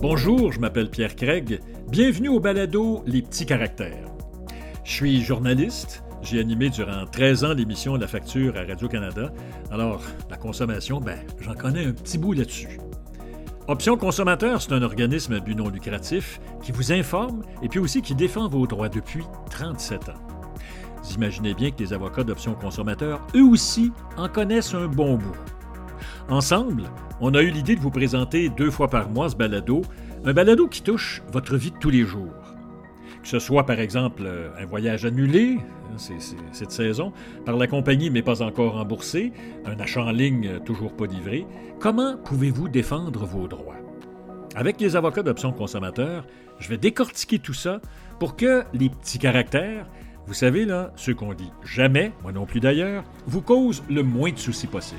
Bonjour, je m'appelle Pierre Craig. Bienvenue au balado Les petits caractères. Je suis journaliste. J'ai animé durant 13 ans l'émission La Facture à Radio-Canada. Alors, la consommation, j'en connais un petit bout là-dessus. Option Consommateur, c'est un organisme à but non lucratif qui vous informe et puis aussi qui défend vos droits depuis 37 ans. Vous imaginez bien que les avocats d'Option Consommateur, eux aussi, en connaissent un bon bout. Ensemble, on a eu l'idée de vous présenter 2 fois par mois ce balado, un balado qui touche votre vie de tous les jours. Que ce soit, par exemple, un voyage annulé, c'est cette saison, par la compagnie mais pas encore remboursé, un achat en ligne toujours pas livré, comment pouvez-vous défendre vos droits? Avec les avocats d'Option Consommateur, je vais décortiquer tout ça pour que les petits caractères, vous savez là, ceux qu'on dit jamais, moi non plus d'ailleurs, vous causent le moins de soucis possible.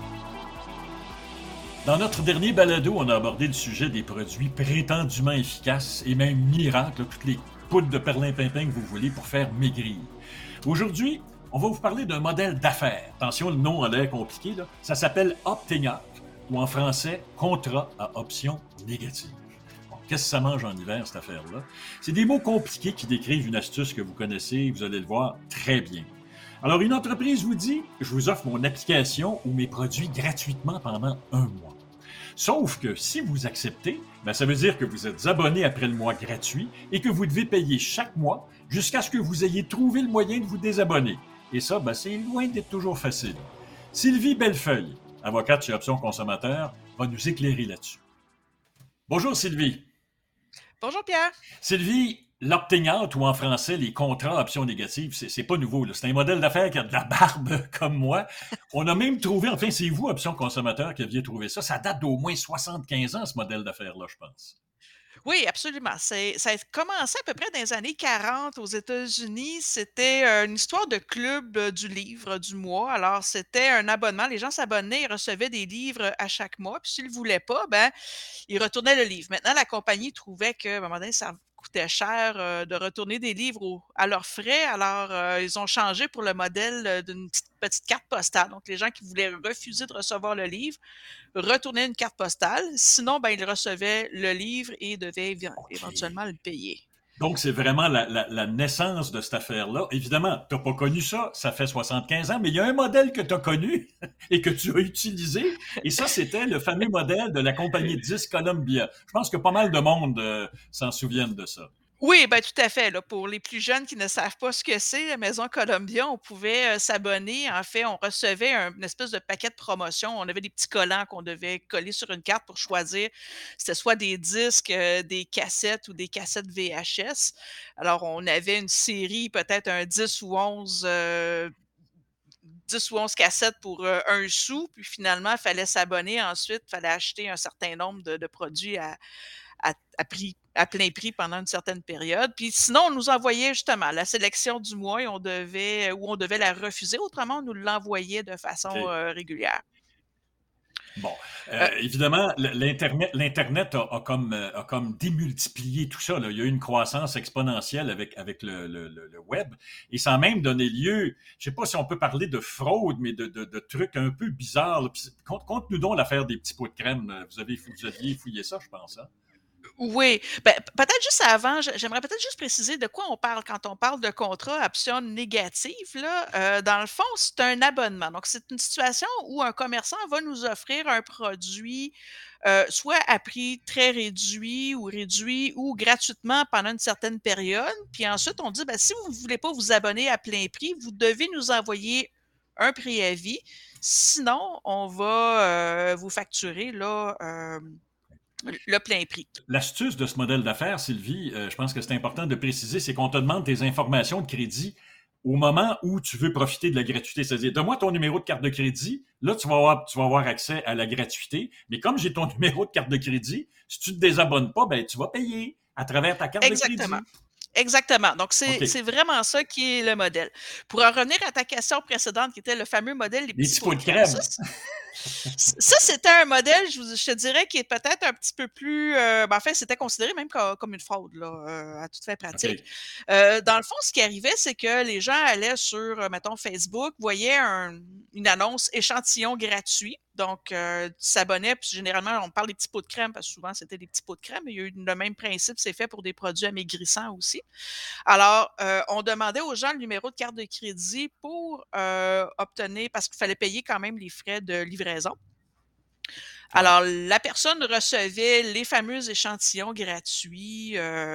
Dans notre dernier balado, on a abordé le sujet des produits prétendument efficaces et même miracles, toutes les poudres de perlimpinpin que vous voulez pour faire maigrir. Aujourd'hui, on va vous parler d'un modèle d'affaires. Attention, le nom a l'air compliqué, là. Ça s'appelle Opting Out, ou en français, contrat à option négative. Bon, qu'est-ce que ça mange en hiver, cette affaire-là? C'est des mots compliqués qui décrivent une astuce que vous connaissez, vous allez le voir très bien. Alors, une entreprise vous dit, je vous offre mon application ou mes produits gratuitement pendant 1 mois. Sauf que si vous acceptez, ça veut dire que vous êtes abonné après le mois gratuit et que vous devez payer chaque mois jusqu'à ce que vous ayez trouvé le moyen de vous désabonner. Et ça, c'est loin d'être toujours facile. Sylvie Bellefeuille, avocate chez Option Consommateur, va nous éclairer là-dessus. Bonjour Sylvie. Bonjour Pierre. Sylvie, l'opting out ou en français les contrats à option négative, c'est pas nouveau, là. C'est un modèle d'affaires qui a de la barbe comme moi. On a même trouvé, enfin c'est vous, Option Consommateur, qui aviez trouvé ça. Ça date d'au moins 75 ans, ce modèle d'affaires-là, je pense. Oui, absolument. Ça a commencé à peu près dans les années 40 aux États-Unis. C'était une histoire de club du livre du mois. Alors, c'était un abonnement. Les gens s'abonnaient, ils recevaient des livres à chaque mois. Puis s'ils ne le voulaient pas, ils retournaient le livre. Maintenant, la compagnie trouvait qu'à un moment donné, ça coûtait cher de retourner des livres à leurs frais. Alors, ils ont changé pour le modèle d'une petite carte postale. Donc, les gens qui voulaient refuser de recevoir le livre retournaient une carte postale. Sinon, ils recevaient le livre et devaient éventuellement le payer. Donc, c'est vraiment la naissance de cette affaire-là. Évidemment, tu n'as pas connu ça, ça fait 75 ans, mais il y a un modèle que tu as connu et que tu as utilisé. Et ça, c'était le fameux modèle de la compagnie de disques Columbia. Je pense que pas mal de monde s'en souviennent de ça. Oui, tout à fait. Là, pour les plus jeunes qui ne savent pas ce que c'est, la Maison Columbia, on pouvait s'abonner. En fait, on recevait une espèce de paquet de promotion. On avait des petits collants qu'on devait coller sur une carte pour choisir. C'était soit des disques, des cassettes ou des cassettes VHS. Alors, on avait une série, peut-être un 10 ou 11 cassettes pour 1 sou. Puis finalement, il fallait s'abonner. Ensuite, il fallait acheter un certain nombre de produits à plein prix pendant une certaine période. Puis sinon, on nous envoyait justement la sélection du mois et on devait la refuser. Autrement, on nous l'envoyait de façon régulière. Bon, Euh, évidemment, l'Internet a comme démultiplié tout ça, là. Il y a eu une croissance exponentielle avec le web et ça a même donné lieu, je ne sais pas si on peut parler de fraude, mais de trucs un peu bizarres, là. Conte-nous donc l'affaire des petits pots de crème. Vous aviez fouillé ça, je pense, hein? Oui, peut-être juste avant, j'aimerais peut-être juste préciser de quoi on parle quand on parle de contrat à option négative, là. Dans le fond, c'est un abonnement. Donc, c'est une situation où un commerçant va nous offrir un produit, soit à prix très réduit ou gratuitement pendant une certaine période. Puis ensuite, on dit, si vous ne voulez pas vous abonner à plein prix, vous devez nous envoyer un préavis. Sinon, on va vous facturer là, le plein prix. L'astuce de ce modèle d'affaires, Sylvie, je pense que c'est important de préciser, c'est qu'on te demande tes informations de crédit au moment où tu veux profiter de la gratuité. C'est-à-dire, donne-moi ton numéro de carte de crédit, là, tu vas avoir accès à la gratuité. Mais comme j'ai ton numéro de carte de crédit, si tu ne te désabonnes pas, tu vas payer à travers ta carte de Exactement. crédit. Exactement. Donc, OK. c'est vraiment ça qui est le modèle. Pour en revenir à ta question précédente, qui était le fameux modèle des Les petits petits pots pots de de crème, crème. c'était un modèle, je te dirais, qui est peut-être un petit peu plus... en fait, c'était considéré même comme une fraude, là, à toute fin pratique. OK. Dans le fond, ce qui arrivait, c'est que les gens allaient sur, mettons, Facebook, voyaient une annonce échantillon gratuit. Donc, tu s'abonnais, puis généralement, on parle des petits pots de crème, parce que souvent, c'était des petits pots de crème, mais il y a eu le même principe, c'est fait pour des produits amaigrissants aussi. Alors, on demandait aux gens le numéro de carte de crédit pour obtenir, parce qu'il fallait payer quand même les frais de livraison. Ouais. Alors, la personne recevait les fameux échantillons gratuits,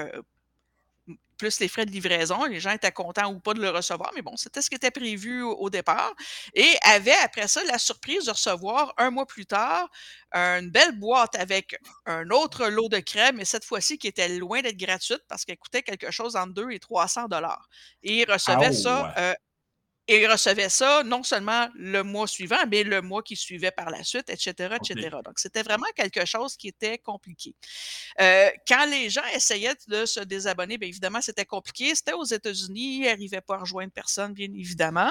plus les frais de livraison. Les gens étaient contents ou pas de le recevoir, mais bon, c'était ce qui était prévu au départ. Et avait après ça la surprise de recevoir un mois plus tard une belle boîte avec un autre lot de crème, mais cette fois-ci qui était loin d'être gratuite parce qu'elle coûtait quelque chose entre 2 et 300 $. Et Aouh! il recevait ça non seulement le mois suivant, mais le mois qui suivait par la suite, et cetera, et OK. cetera. Donc, c'était vraiment quelque chose qui était compliqué. Quand les gens essayaient de se désabonner, bien évidemment, c'était compliqué. C'était aux États-Unis, ils n'arrivaient pas à rejoindre personne, bien évidemment.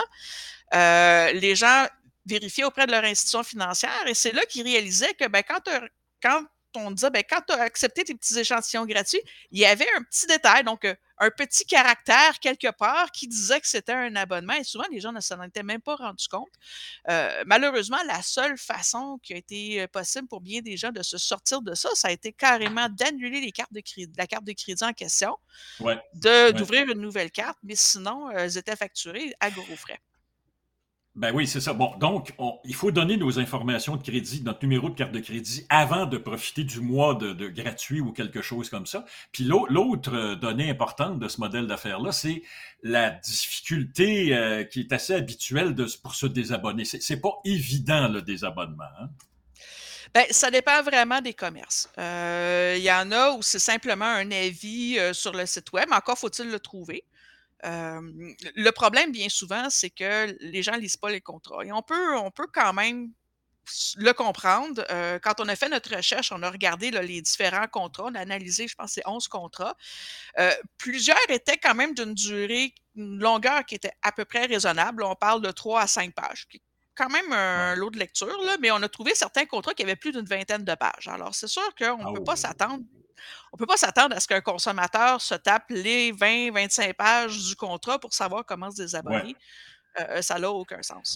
Les gens vérifiaient auprès de leur institution financière et c'est là qu'ils réalisaient que ben, quand on disait, ben, quand tu as accepté tes petits échantillons gratuits, il y avait un petit détail, donc un petit caractère quelque part qui disait que c'était un abonnement et souvent les gens ne s'en étaient même pas rendus compte. Malheureusement, la seule façon qui a été possible pour bien des gens de se sortir de ça, ça a été carrément d'annuler les cartes de crédit, la carte de crédit en question, Ouais. Ouais. d'ouvrir une nouvelle carte, mais sinon, elles étaient facturées à gros frais. Ben oui, c'est ça. Bon, donc, il faut donner nos informations de crédit, notre numéro de carte de crédit, avant de profiter du mois de gratuit ou quelque chose comme ça. Puis l'autre donnée importante de ce modèle d'affaires-là, c'est la difficulté qui est assez habituelle pour se désabonner. C'est pas évident, le désabonnement. Hein? Ben, ça dépend vraiment des commerces. Il y en a où c'est simplement un avis sur le site web. Encore faut-il le trouver. Le problème, bien souvent, c'est que les gens ne lisent pas les contrats. Et on peut quand même le comprendre. Quand on a fait notre recherche, on a regardé là, les différents contrats. On a analysé, je pense, c'est 11 contrats. Plusieurs étaient quand même d'une durée, une longueur qui était à peu près raisonnable. On parle de 3 à 5 pages, qui est quand même un Ouais. lot de lecture, là, mais on a trouvé certains contrats qui avaient plus d'une vingtaine de pages. Alors, c'est sûr qu'on ne peut pas Oh. s'attendre. On peut pas s'attendre à ce qu'un consommateur se tape les 20-25 pages du contrat pour savoir comment se Ouais. désabonner. Ça n'a aucun sens.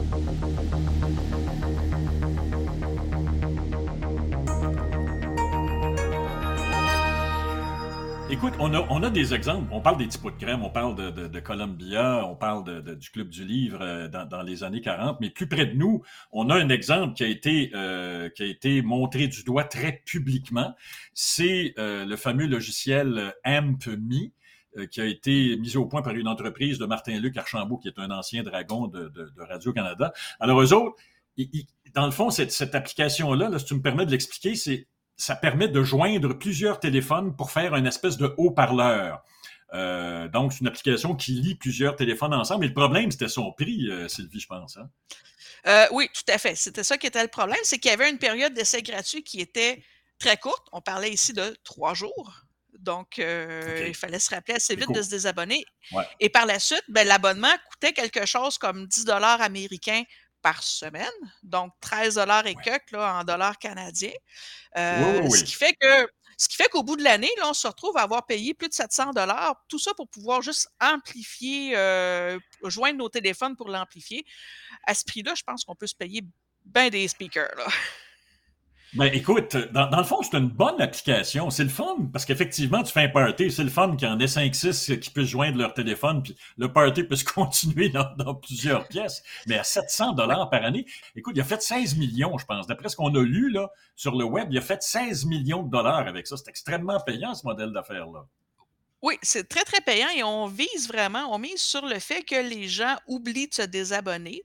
Écoute, on a des exemples. On parle des petits pots de crème, on parle de Columbia, on parle du Club du Livre dans les années 40, mais plus près de nous, on a un exemple qui a été montré du doigt très publiquement. C'est le fameux logiciel AmpMe, qui a été mis au point par une entreprise de Martin-Luc Archambault, qui est un ancien dragon de Radio-Canada. Alors, eux autres, dans le fond, cette application-là, là, si tu me permets de l'expliquer, ça permet de joindre plusieurs téléphones pour faire une espèce de haut-parleur. Donc, c'est une application qui lie plusieurs téléphones ensemble. Et le problème, c'était son prix, Sylvie, je pense. Hein? Oui, tout à fait. C'était ça qui était le problème, c'est qu'il y avait une période d'essai gratuit qui était très courte. On parlait ici de 3 jours. Donc, OK. il fallait se rappeler assez C'est vite de cool. se désabonner. Ouais. Et par la suite, ben, l'abonnement coûtait quelque chose comme 10 $ américains par semaine, donc 13 $ et Ouais. quelques là, en dollars canadiens. Oui, oui, Ce oui. qui fait qu'au bout de l'année, là, on se retrouve à avoir payé plus de 700 $, tout ça pour pouvoir juste amplifier, joindre nos téléphones pour l'amplifier. À ce prix-là, je pense qu'on peut se payer bien des speakers, là. Ben, écoute, dans le fond, c'est une bonne application. C'est le fun, parce qu'effectivement, tu fais un party. C'est le fun qu'il y en ait 5-6 qui puissent joindre leur téléphone, puis le party peut se continuer dans plusieurs pièces. Mais à 700 Oui. dollars par année, écoute, il a fait 16 millions, je pense. D'après ce qu'on a lu là, sur le web, il a fait 16 millions de dollars avec ça. C'est extrêmement payant, ce modèle d'affaires-là. Oui, c'est très, très payant et on mise sur le fait que les gens oublient de se désabonner.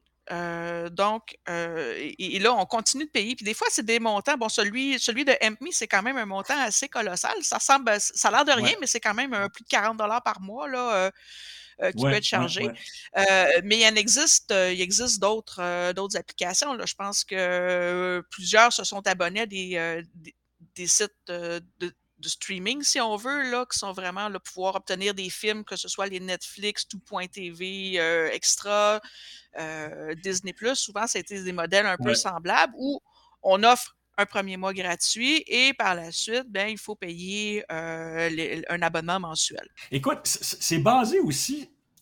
Et là, on continue de payer. Puis des fois, c'est des montants. Bon, celui de MPME, c'est quand même un montant assez colossal. Ça a l'air de rien, Ouais, mais c'est quand même plus de 40 $ par mois là, qui peut ouais, être ouais, chargé. ouais. Mais il existe d'autres applications. Là. Je pense que plusieurs se sont abonnés à des sites de streaming, si on veut, là, qui sont vraiment là, pouvoir obtenir des films, que ce soit les Netflix, Tout.tv, Extra, Disney+. Souvent, c'était des modèles un peu Ouais. semblables où on offre un premier mois gratuit et par la suite, ben, il faut payer un abonnement mensuel. Écoute, c'est basé aussi.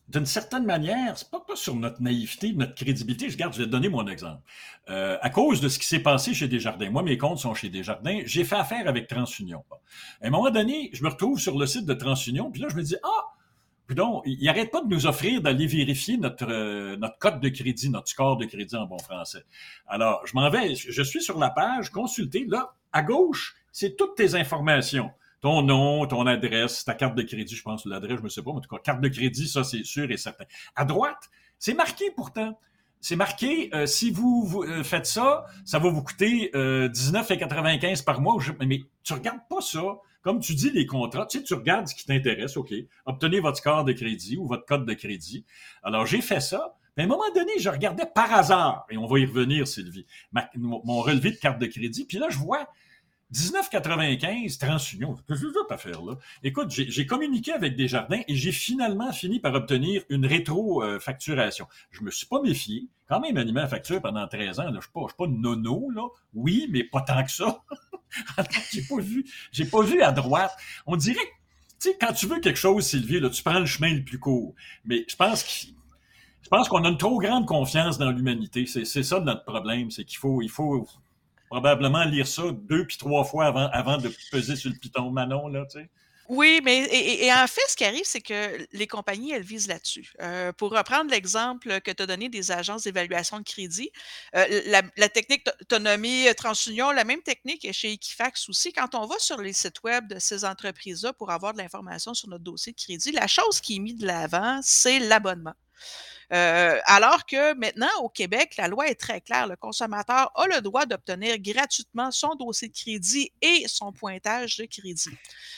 d'une certaine manière, c'est pas sur notre naïveté, notre crédibilité. Je vais te donner mon exemple. À cause de ce qui s'est passé chez Desjardins, moi, mes comptes sont chez Desjardins, j'ai fait affaire avec TransUnion. Bon. À un moment donné, je me retrouve sur le site de TransUnion, puis là, je me dis, donc, il n'arrête pas de nous offrir d'aller vérifier notre code de crédit, notre score de crédit en bon français. Alors, je m'en vais, je suis sur la page, consulter. Là, à gauche, c'est toutes tes informations. Ton nom, ton adresse, ta carte de crédit, je pense, l'adresse, je ne sais pas, mais en tout cas, carte de crédit, ça, c'est sûr et certain. À droite, c'est marqué pourtant. C'est marqué, si vous faites ça, ça va vous coûter 19,95 par mois. Mais tu regardes pas ça. Comme tu dis, les contrats, tu regardes ce qui t'intéresse, OK. Obtenez votre score de crédit ou votre code de crédit. Alors, j'ai fait ça. Mais à un moment donné, je regardais par hasard, et on va y revenir, Sylvie, mon relevé de carte de crédit. Puis là, je vois 19,95 TransUnion. Qu'est-ce que c'est cette affaire-là? Écoute, j'ai communiqué avec Desjardins et j'ai finalement fini par obtenir une rétro-facturation. Je me suis pas méfié. Quand même animé la facture pendant 13 ans. Là, je suis pas nono, là. Oui, mais pas tant que ça. J'ai pas vu à droite. On dirait que, tu sais, quand tu veux quelque chose, Sylvie, là, tu prends le chemin le plus court. Mais je pense qu'on a une trop grande confiance dans l'humanité. C'est ça notre problème. C'est il faut probablement lire ça 2 puis 3 fois avant de peser sur le piton Manon, là, tu sais. Oui, mais et en fait, ce qui arrive, c'est que les compagnies, elles visent là-dessus. Pour reprendre l'exemple que tu as donné des agences d'évaluation de crédit, la technique tu as nommé TransUnion, la même technique est chez Equifax aussi. Quand on va sur les sites web de ces entreprises-là pour avoir de l'information sur notre dossier de crédit, la chose qui est mise de l'avant, c'est l'abonnement. Alors que maintenant, au Québec, la loi est très claire. Le consommateur a le droit d'obtenir gratuitement son dossier de crédit et son pointage de crédit.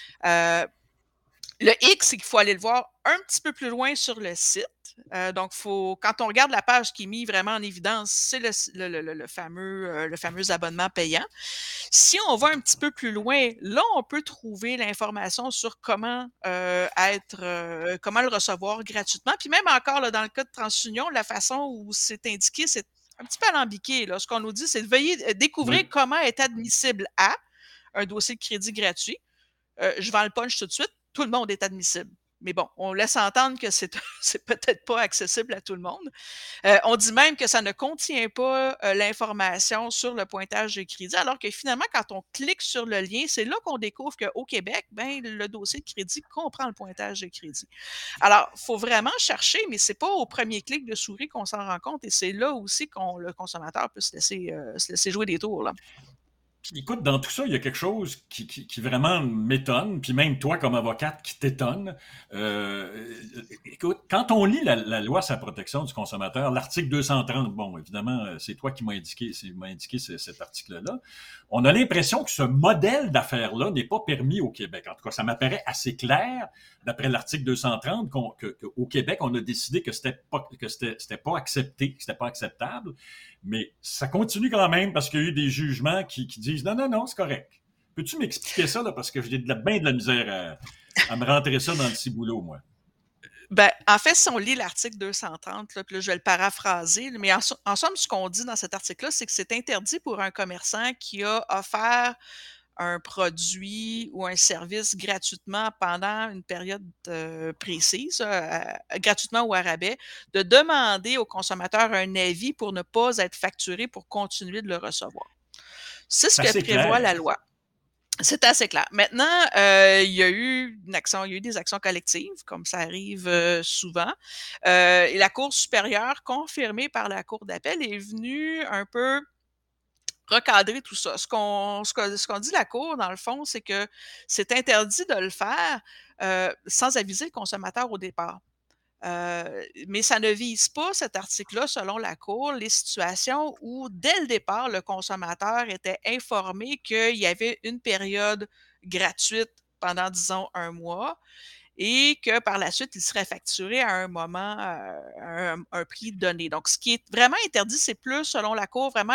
Le X, c'est qu'il faut aller le voir un petit peu plus loin sur le site. Donc, quand on regarde la page qui est mise vraiment en évidence, c'est le fameux abonnement payant. Si on va un petit peu plus loin, là, on peut trouver l'information sur comment comment le recevoir gratuitement. Puis même encore, là, dans le cas de TransUnion, la façon où c'est indiqué, c'est un petit peu alambiqué. Là. Ce qu'on nous dit, c'est de veuillez découvrir Oui. comment est admissible à un dossier de crédit gratuit. Je vends le punch tout de suite, tout le monde est admissible. Mais bon, on laisse entendre que c'est peut-être pas accessible à tout le monde. On dit même que ça ne contient pas l'information sur le pointage de crédit, alors que finalement, quand on clique sur le lien, c'est là qu'on découvre qu'au Québec, ben, le dossier de crédit comprend le pointage de crédit. Alors, il faut vraiment chercher, mais c'est pas au premier clic de souris qu'on s'en rend compte, et c'est là aussi qu'on le consommateur peut se laisser jouer des tours. Là. Écoute, dans tout ça, il y a quelque chose qui vraiment m'étonne, puis même toi comme avocate qui t'étonne. Écoute, quand on lit la loi sur la protection du consommateur, l'article 230, bon, évidemment, c'est toi qui m'as indiqué cet article-là, on a l'impression que ce modèle d'affaires-là n'est pas permis au Québec. En tout cas, ça m'apparaît assez clair, d'après l'article 230, qu'au Québec, on a décidé que c'était pas accepté, que c'était pas acceptable. Mais ça continue quand même parce qu'il y a eu des jugements qui disent non, non, non, c'est correct. Peux-tu m'expliquer ça, là, parce que j'ai bien de la misère à me rentrer ça dans le ciboulot, moi. Ben, en fait, si on lit l'article 230, là, puis là, je vais le paraphraser, mais en somme, ce qu'on dit dans cet article-là, c'est que c'est interdit pour un commerçant qui a offert un produit ou un service gratuitement pendant une période précise, gratuitement ou à rabais, de demander au consommateur un avis pour ne pas être facturé pour continuer de le recevoir. C'est ce C'est que assez prévoit la clair. loi. C'est assez clair. Maintenant, il y a eu des actions collectives, comme ça arrive souvent. Et la Cour supérieure, confirmée par la Cour d'appel, est venue un peu recadrer tout ça. Ce qu'on dit la Cour, dans le fond, c'est que c'est interdit de le faire sans aviser le consommateur au départ. Mais ça ne vise pas cet article-là, selon la Cour, les situations où, dès le départ, le consommateur était informé qu'il y avait une période gratuite pendant, disons, un mois et que par la suite, il serait facturé à un moment, un prix donné. Donc, ce qui est vraiment interdit, c'est plus, selon la Cour, vraiment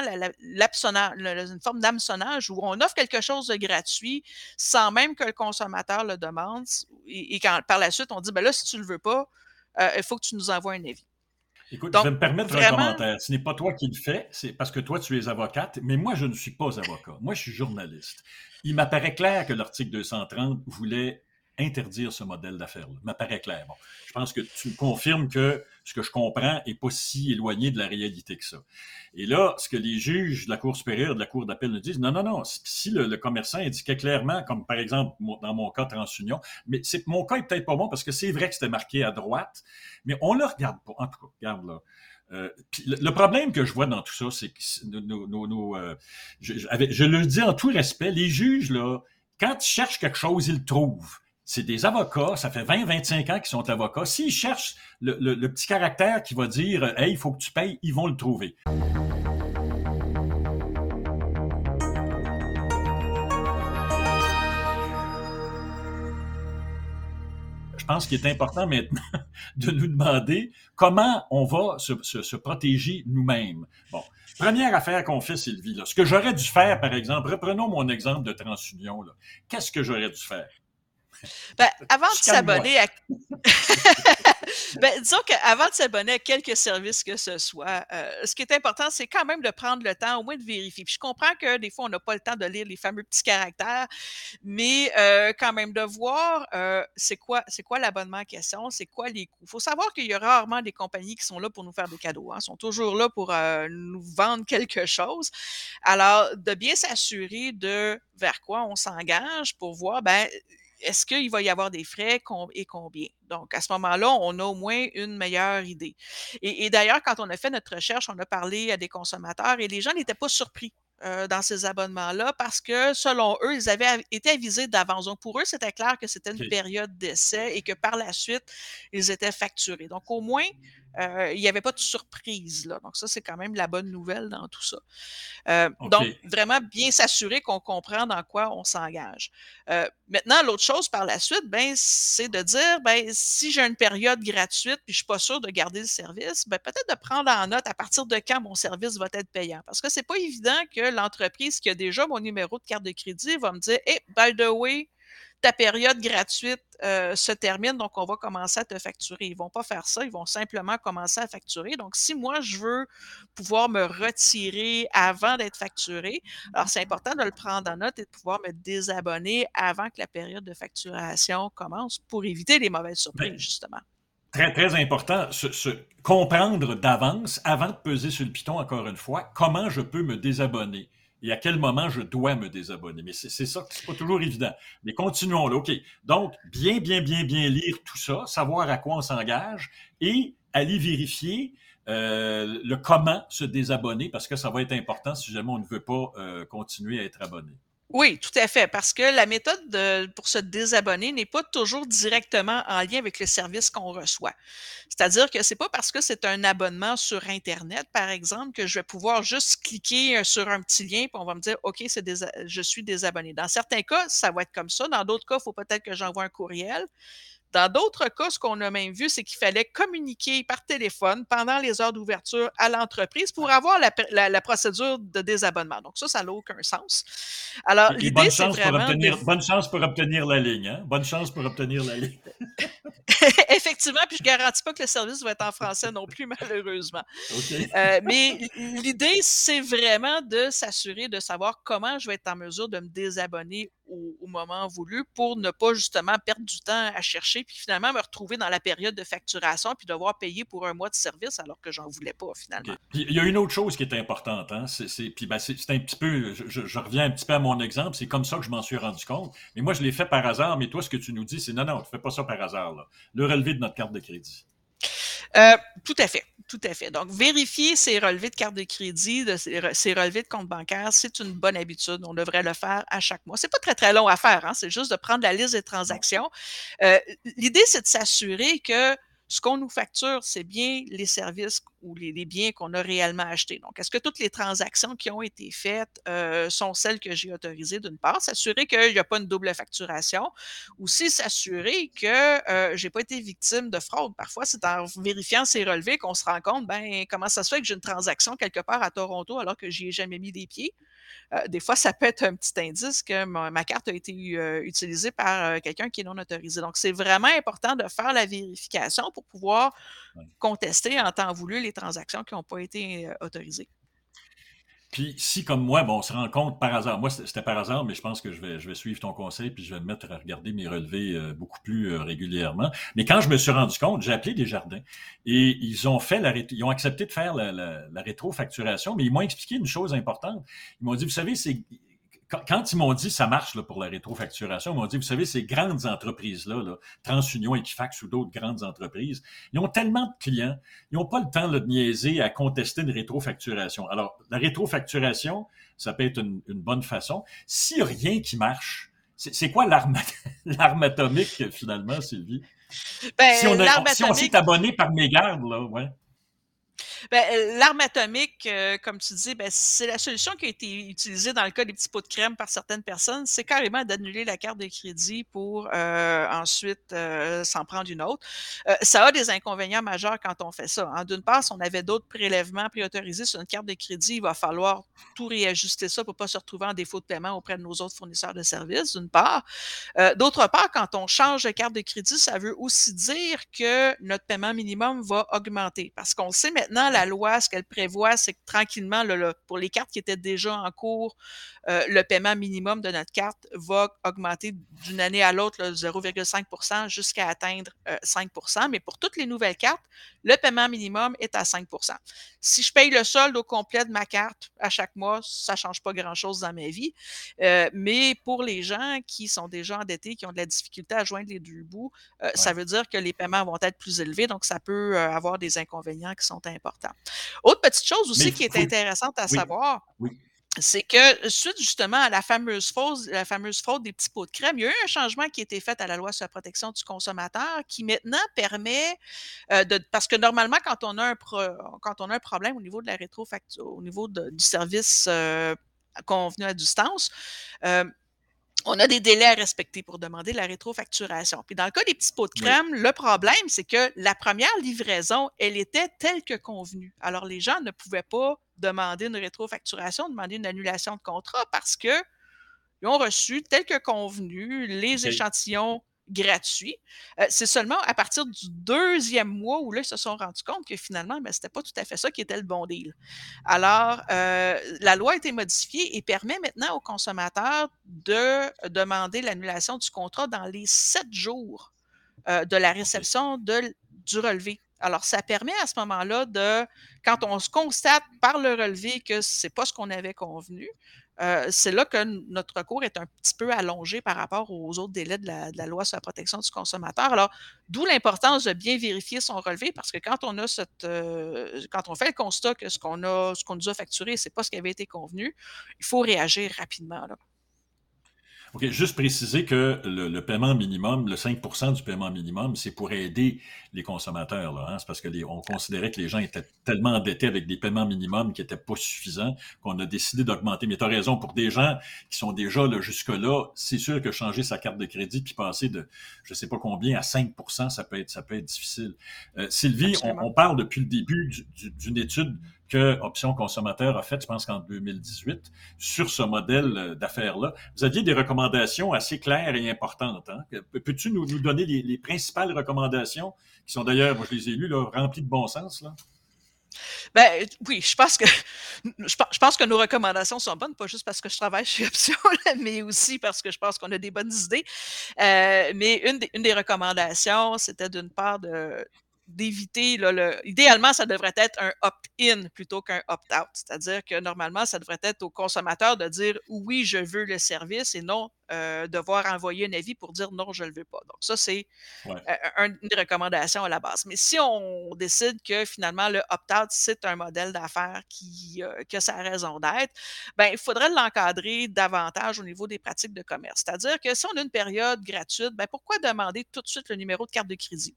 une forme d'hameçonnage où on offre quelque chose de gratuit sans même que le consommateur le demande. Et quand, par la suite, on dit, ben là, si tu ne le veux pas, il faut que tu nous envoies un avis. Écoute, je Donc, vais me permettre un vraiment, commentaire. Ce n'est pas toi qui le fais, c'est parce que toi, tu es avocate, mais moi, je ne suis pas avocat. Moi, je suis journaliste. Il m'apparaît clair que l'article 230 voulait interdire ce modèle d'affaires-là. M'apparaît clair. Bon, je pense que tu me confirmes que ce que je comprends n'est pas si éloigné de la réalité que ça. Et là, ce que les juges de la Cour supérieure, de la Cour d'appel nous disent, non, non, non, si le commerçant indiquait clairement, comme par exemple dans mon cas TransUnion, mais mon cas est peut-être pas bon parce que c'est vrai que c'était marqué à droite, mais on ne le regarde pas. En tout cas, regarde là. Le problème que je vois dans tout ça, c'est que je le dis en tout respect, les juges, là, quand ils cherchent quelque chose, ils le trouvent. C'est des avocats, ça fait 20-25 ans qu'ils sont avocats. S'ils cherchent le petit caractère qui va dire « Hey, il faut que tu payes », ils vont le trouver. Je pense qu'il est important maintenant de nous demander comment on va se protéger nous-mêmes. Bon, première affaire qu'on fait, Sylvie, là, ce que j'aurais dû faire, par exemple, reprenons mon exemple de TransUnion. Là. Qu'est-ce que j'aurais dû faire? Ben, avant de Calme-moi. s'abonner à ben, disons qu'avant de s'abonner à quelque service que ce soit, ce qui est important, c'est quand même de prendre le temps, au moins de vérifier. Puis je comprends que des fois, on n'a pas le temps de lire les fameux petits caractères, mais quand même de voir, c'est quoi l'abonnement en question, c'est quoi les coûts. Il faut savoir qu'il y a rarement des compagnies qui sont là pour nous faire des cadeaux, hein. Ils sont toujours là pour, nous vendre quelque chose. Alors, de bien s'assurer de vers quoi on s'engage pour voir, ben, est-ce qu'il va y avoir des frais et combien? Donc, à ce moment-là, on a au moins une meilleure idée. Et d'ailleurs, quand on a fait notre recherche, on a parlé à des consommateurs et les gens n'étaient pas surpris dans ces abonnements-là parce que, selon eux, ils avaient été avisés d'avance. Donc, pour eux, c'était clair que c'était une OK. période d'essai et que par la suite, ils étaient facturés. Donc, au moins, il n'y avait pas de surprise, là. Donc, ça, c'est quand même la bonne nouvelle dans tout ça. Donc, OK. vraiment bien s'assurer qu'on comprend dans quoi on s'engage. Maintenant, l'autre chose par la suite, ben, c'est de dire, ben, si j'ai une période gratuite puis je suis pas sûr de garder le service, ben, peut-être de prendre en note à partir de quand mon service va être payant. Parce que c'est pas évident que l'entreprise qui a déjà mon numéro de carte de crédit va me dire, hey, by the way, ta période gratuite se termine, donc on va commencer à te facturer. Ils ne vont pas faire ça, ils vont simplement commencer à facturer. Donc, si moi, je veux pouvoir me retirer avant d'être facturé, alors c'est important de le prendre en note et de pouvoir me désabonner avant que la période de facturation commence pour éviter les mauvaises surprises, Ben, justement. très, très important, comprendre d'avance, avant de peser sur le piton, encore une fois, comment je peux me désabonner et à quel moment je dois me désabonner. Mais c'est ça, c'est pas toujours évident. Mais continuons là. OK. Donc, bien lire tout ça, savoir à quoi on s'engage et aller vérifier le comment se désabonner parce que ça va être important si jamais on ne veut pas continuer à être abonné. Oui, tout à fait, parce que la méthode pour se désabonner n'est pas toujours directement en lien avec le service qu'on reçoit. C'est-à-dire que c'est pas parce que c'est un abonnement sur Internet, par exemple, que je vais pouvoir juste cliquer sur un petit lien, puis on va me dire, OK, je suis désabonné. Dans certains cas, ça va être comme ça. Dans d'autres cas, il faut peut-être que j'envoie un courriel. Dans d'autres cas, ce qu'on a même vu, c'est qu'il fallait communiquer par téléphone pendant les heures d'ouverture à l'entreprise pour avoir la procédure de désabonnement. Donc ça n'a aucun sens. Alors, Et l'idée, c'est vraiment de bonne chance pour obtenir la ligne. Hein? Bonne chance pour obtenir la ligne. effectivement, puis je garantis pas que le service va être en français non plus, malheureusement. OK. Mais l'idée, c'est vraiment de s'assurer de savoir comment je vais être en mesure de me désabonner au moment voulu pour ne pas justement perdre du temps à chercher, puis finalement me retrouver dans la période de facturation, puis devoir payer pour un mois de service alors que j'en voulais pas finalement. OK. Puis il y a une autre chose qui est importante, hein? Puis ben, c'est un petit peu, je reviens un petit peu à mon exemple, c'est comme ça que je m'en suis rendu compte. Mais moi, je l'ai fait par hasard, mais toi, ce que tu nous dis, c'est non, non, tu fais pas ça par hasard, là. Le relevé de notre carte de crédit. Euh, Tout à fait, tout à fait. Donc, vérifier ses relevés de carte de crédit, ses relevés de compte bancaire, c'est une bonne habitude. On devrait le faire à chaque mois. C'est pas très, très long à faire, hein? C'est juste de prendre la liste des Non. transactions. Euh, L'idée, c'est de s'assurer que ce qu'on nous facture, c'est bien les services ou les biens qu'on a réellement achetés. Donc, est-ce que toutes les transactions qui ont été faites sont celles que j'ai autorisées d'une part? S'assurer qu'il n'y a pas une double facturation. Aussi, s'assurer que je n'ai pas été victime de fraude. Parfois, c'est en vérifiant ces relevés qu'on se rend compte, ben, comment ça se fait que j'ai une transaction quelque part à Toronto alors que j'y ai jamais mis les pieds. Des fois, ça peut être un petit indice que ma carte a été utilisée par quelqu'un qui est non autorisé. Donc, c'est vraiment important de faire la vérification pour pouvoir Ouais. contester en temps voulu les transactions qui n'ont pas été autorisées. Puis si, comme moi, bon, on se rend compte par hasard, moi c'était par hasard, mais je pense que je vais suivre ton conseil, puis je vais me mettre à regarder mes relevés beaucoup plus régulièrement. Mais quand je me suis rendu compte, j'ai appelé Desjardins et ils ont accepté de faire la rétrofacturation, mais ils m'ont expliqué une chose importante. Ils m'ont dit, vous savez, quand ils m'ont dit ça marche là, pour la rétrofacturation, ils m'ont dit, vous savez, ces grandes entreprises-là, là, TransUnion, Equifax ou d'autres grandes entreprises, ils ont tellement de clients, ils n'ont pas le temps là, de niaiser à contester une rétrofacturation. Alors, la rétrofacturation, ça peut être une bonne façon. S'il n'y a rien qui marche, c'est quoi l'arme atomique, finalement, Sylvie? Ben, l'arme Si on s'est atomique, abonné par mégarde, là, ouais. ben, l'arme atomique, comme tu dis, ben, c'est la solution qui a été utilisée dans le cas des petits pots de crème par certaines personnes. C'est carrément d'annuler la carte de crédit pour ensuite s'en prendre une autre. Ça a des inconvénients majeurs quand on fait ça, hein. D'une part, si on avait d'autres prélèvements préautorisés sur une carte de crédit, il va falloir tout réajuster ça pour ne pas se retrouver en défaut de paiement auprès de nos autres fournisseurs de services, d'une part. D'autre part, quand on change de carte de crédit, ça veut aussi dire que notre paiement minimum va augmenter. Parce qu'on sait maintenant, la loi, ce qu'elle prévoit, c'est que tranquillement, pour les cartes qui étaient déjà en cours, le paiement minimum de notre carte va augmenter d'une année à l'autre 0,5 jusqu'à atteindre 5. Mais pour toutes les nouvelles cartes, le paiement minimum est à 5. Si je paye le solde au complet de ma carte à chaque mois, ça ne change pas grand-chose dans ma vie. Mais pour les gens qui sont déjà endettés, qui ont de la difficulté à joindre les deux bouts, ça Ouais. veut dire que les paiements vont être plus élevés, donc ça peut avoir des inconvénients qui sont importants. Autre petite chose Mais aussi qui est intéressante à oui, savoir, oui, c'est que suite justement à la fameuse fraude des petits pots de crème, il y a eu un changement qui a été fait à la loi sur la protection du consommateur qui maintenant permet parce que normalement, quand on a un problème au niveau de la rétrofacture, au niveau du service convenu à distance, euh, on a des délais à respecter pour demander la rétrofacturation. Puis dans le cas des petits pots de oui. crème, le problème, c'est que la première livraison, elle était telle que convenue. Alors, les gens ne pouvaient pas demander une rétrofacturation, demander une annulation de contrat parce qu'ils ont reçu, tel que convenu, les OK. échantillons gratuits. C'est seulement à partir du deuxième mois où là, ils se sont rendus compte que finalement, ben, ce n'était pas tout à fait ça qui était le bon deal. Alors, la loi a été modifiée et permet maintenant aux consommateurs de demander l'annulation du contrat dans les 7 jours de la OK. réception du relevé. Alors, ça permet à ce moment-là quand on se constate par le relevé que ce n'est pas ce qu'on avait convenu, c'est là que notre recours est un petit peu allongé par rapport aux autres délais de la loi sur la protection du consommateur. Alors, d'où l'importance de bien vérifier son relevé parce que quand quand on fait le constat que ce qu'on nous a facturé, ce n'est pas ce qui avait été convenu, il faut réagir rapidement, là. OK, juste préciser que le paiement minimum, le 5 du paiement minimum, c'est pour aider les consommateurs, là, hein. C'est parce que on considérait que les gens étaient tellement endettés avec des paiements minimums qui n'étaient pas suffisants qu'on a décidé d'augmenter. Mais tu as raison, pour des gens qui sont déjà là, jusque-là, c'est sûr que changer sa carte de crédit puis passer de je ne sais pas combien à 5 ça peut être difficile. Sylvie, Absolument. on parle depuis le début d'une étude que Option Consommateur a faite, je pense qu'en 2018, sur ce modèle d'affaires-là. Vous aviez des recommandations assez claires et importantes, hein? Peux-tu nous donner les principales recommandations, qui sont d'ailleurs, moi je les ai lues, là, remplies de bon sens, là? Ben, oui, je pense que nos recommandations sont bonnes, pas juste parce que je travaille chez Option, mais aussi parce que je pense qu'on a des bonnes idées. Mais une des recommandations, c'était d'une part d'éviter, là, idéalement, ça devrait être un opt-in plutôt qu'un opt-out. C'est-à-dire que normalement, ça devrait être au consommateur de dire oui, je veux le service et non devoir envoyer un avis pour dire non, je ne le veux pas. Donc, ça, c'est Ouais. une des recommandations à la base. Mais si on décide que finalement le opt-out, c'est un modèle d'affaires que ça a raison d'être, ben, il faudrait l'encadrer davantage au niveau des pratiques de commerce. C'est-à-dire que si on a une période gratuite, ben, pourquoi demander tout de suite le numéro de carte de crédit?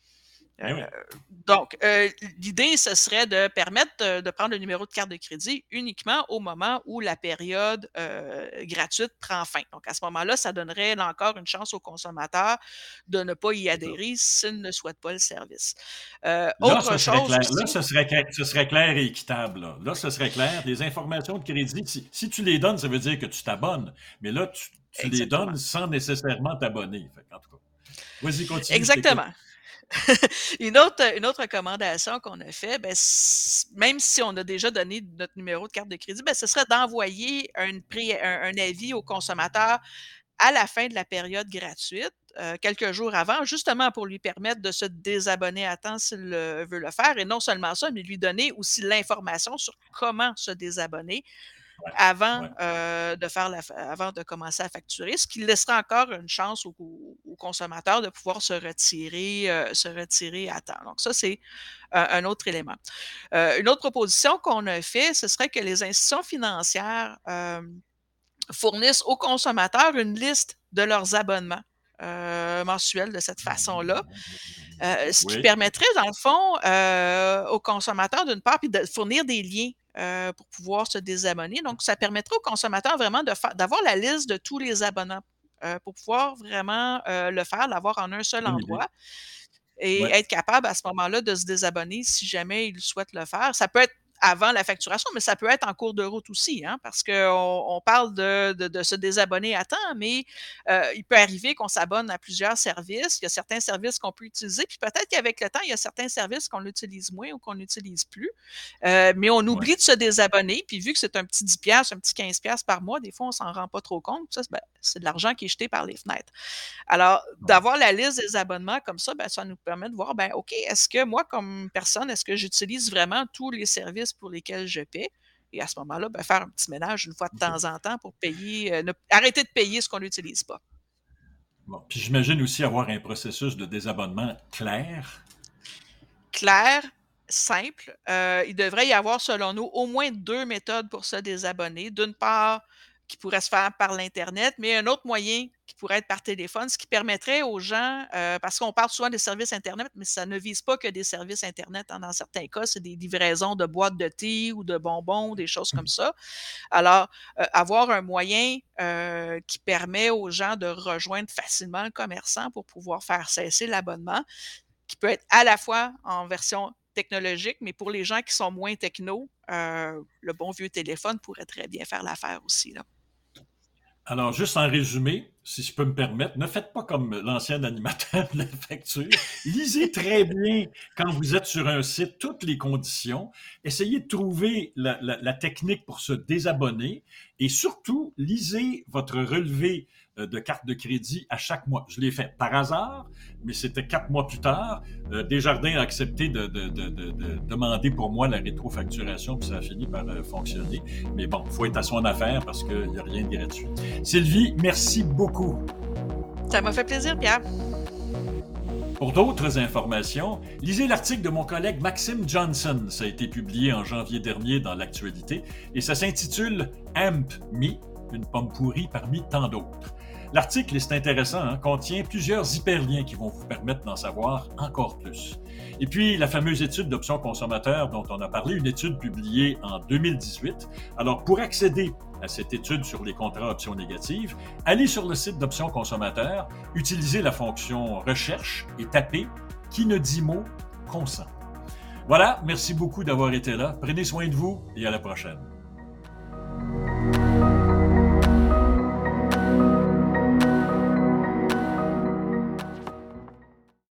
Eh Euh, oui. donc, l'idée, ce serait de permettre de prendre le numéro de carte de crédit uniquement au moment où la période gratuite prend fin. Donc, à ce moment-là, ça donnerait là encore une chance aux consommateurs de ne pas y C'est ça. adhérer s'ils ne souhaitent pas le service. Là, Autre ce serait chose clair. Là, aussi, ce serait clair et équitable. Là, ce serait clair. Les informations de crédit, si tu les donnes, ça veut dire que tu t'abonnes. Mais là, tu les exactement. donnes sans nécessairement t'abonner. En tout cas, vas-y, continue, je t'écoute. Exactement. Une autre recommandation qu'on a fait, ben, même si on a déjà donné notre numéro de carte de crédit, ben, ce serait d'envoyer un avis au consommateur à la fin de la période gratuite, quelques jours avant, justement pour lui permettre de se désabonner à temps s'il veut le faire. Et non seulement ça, mais lui donner aussi l'information sur comment se désabonner Ouais, avant, ouais. avant de commencer à facturer, ce qui laissera encore une chance au consommateur de pouvoir se retirer à temps. Donc ça, c'est un autre élément. Une autre proposition qu'on a fait, ce serait que les institutions financières, fournissent aux consommateurs une liste de leurs abonnements, mensuels de cette façon-là. Ce qui Oui, permettrait, dans le fond, aux consommateurs, d'une part, puis de fournir des liens, pour pouvoir se désabonner. Donc, ça permettrait aux consommateurs vraiment d'avoir la liste de tous les abonnements, pour pouvoir vraiment, le faire, l'avoir en un seul bonne idée. endroit et Ouais, être capable à ce moment-là de se désabonner si jamais ils souhaitent le faire. Ça peut être avant la facturation, mais ça peut être en cours de route aussi, hein, parce qu'on parle de se désabonner à temps, mais il peut arriver qu'on s'abonne à plusieurs services. Il y a certains services qu'on peut utiliser, puis peut-être qu'avec le temps, il y a certains services qu'on utilise moins ou qu'on n'utilise plus. Mais on ouais, oublie de se désabonner, puis vu que c'est un petit 10$, un petit 15$ par mois, des fois, on ne s'en rend pas trop compte. Ça, ben, c'est de l'argent qui est jeté par les fenêtres. Alors, ouais. d'avoir la liste des abonnements comme ça, ben, ça nous permet de voir, ben, OK, est-ce que moi, comme personne, est-ce que j'utilise vraiment tous les services pour lesquels je paie? Et à ce moment-là, ben, faire un petit ménage une fois de OK. temps en temps pour payer, arrêter de payer ce qu'on n'utilise pas. Bon. Puis j'imagine aussi avoir un processus de désabonnement clair. Clair, simple. Il devrait y avoir, selon nous, au moins 2 méthodes pour se désabonner. D'une part, qui pourrait se faire par l'internet, mais un autre moyen qui pourrait être par téléphone, ce qui permettrait aux gens, parce qu'on parle souvent des services internet, mais ça ne vise pas que des services internet, hein. Dans certains cas, c'est des livraisons de boîtes de thé ou de bonbons, des choses comme ça. Alors, avoir un moyen, qui permet aux gens de rejoindre facilement le commerçant pour pouvoir faire cesser l'abonnement, qui peut être à la fois en version technologique, mais pour les gens qui sont moins techno, le bon vieux téléphone pourrait très bien faire l'affaire aussi, là. Alors, juste en résumé, si je peux me permettre, ne faites pas comme l'ancien animateur de la facture. Lisez très bien quand vous êtes sur un site toutes les conditions. Essayez de trouver la technique pour se désabonner et surtout, lisez votre relevé de carte de crédit à chaque mois. Je l'ai fait par hasard, mais c'était 4 mois plus tard. Desjardins a accepté de demander pour moi la rétrofacturation, puis ça a fini par fonctionner. Mais bon, il faut être à son affaire parce qu'il n'y a rien de gratuit. Sylvie, merci beaucoup. Ça m'a fait plaisir, Pierre. Pour d'autres informations, lisez l'article de mon collègue Maxime Johnson. Ça a été publié en janvier dernier dans l'actualité et ça s'intitule Amp Me, une pomme pourrie parmi tant d'autres. L'article, c'est intéressant, hein, contient plusieurs hyperliens qui vont vous permettre d'en savoir encore plus. Et puis, la fameuse étude d'options consommateurs dont on a parlé, une étude publiée en 2018. Alors, pour accéder à cette étude sur les contrats options négatives, allez sur le site d'options consommateurs, utilisez la fonction recherche et tapez « Qui ne dit mot consent ». Voilà, merci beaucoup d'avoir été là. Prenez soin de vous et à la prochaine.